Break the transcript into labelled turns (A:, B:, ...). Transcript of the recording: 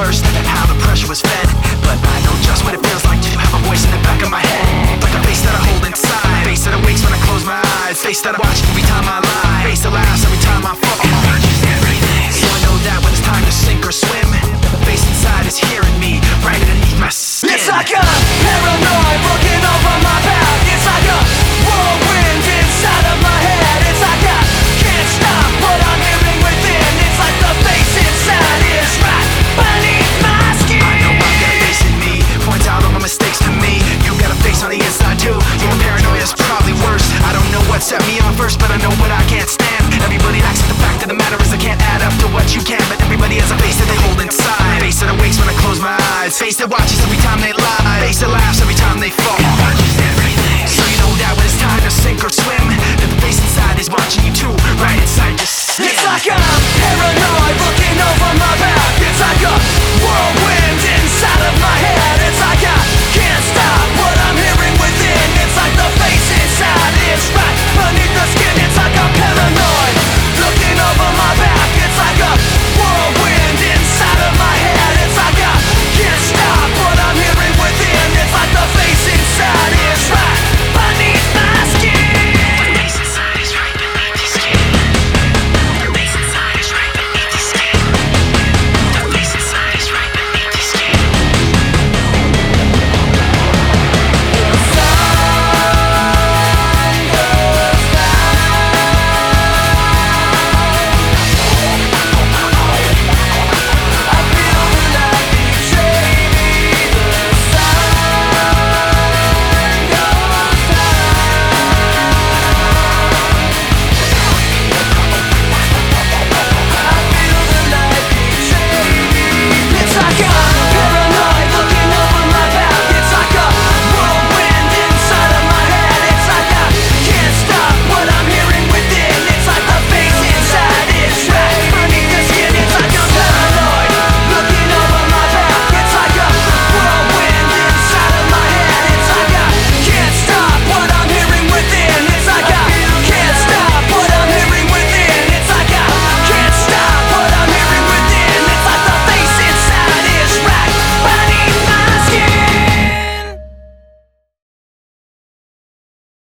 A: first, how the pressure was fed. But I know just what it feels like to have a voice in the back of my head, like a face that I hold inside, face that awakes when I close my eyes, face that I watch every time I lie, face that laughs every time I fall. So I know that when it's time to sink or swim, the face inside is hearing me right underneath my skin.
B: It's like a paranoid looking over my back. It's like a whirlwind inside of my head. It's like I can't stop what I'm hearing within. It's like the face inside is right beneath my skin.
A: I know I've got a face in me, points out all my mistakes to me. You got a face on the inside too, your paranoia is probably worse. I don't know what set me on first, but I know what I can't stand. Everybody acts like the fact of the matter is I can't add up to what you can. But everybody has a face that they hold inside, face that awakes when I close my eyes, face that watches every time they lie.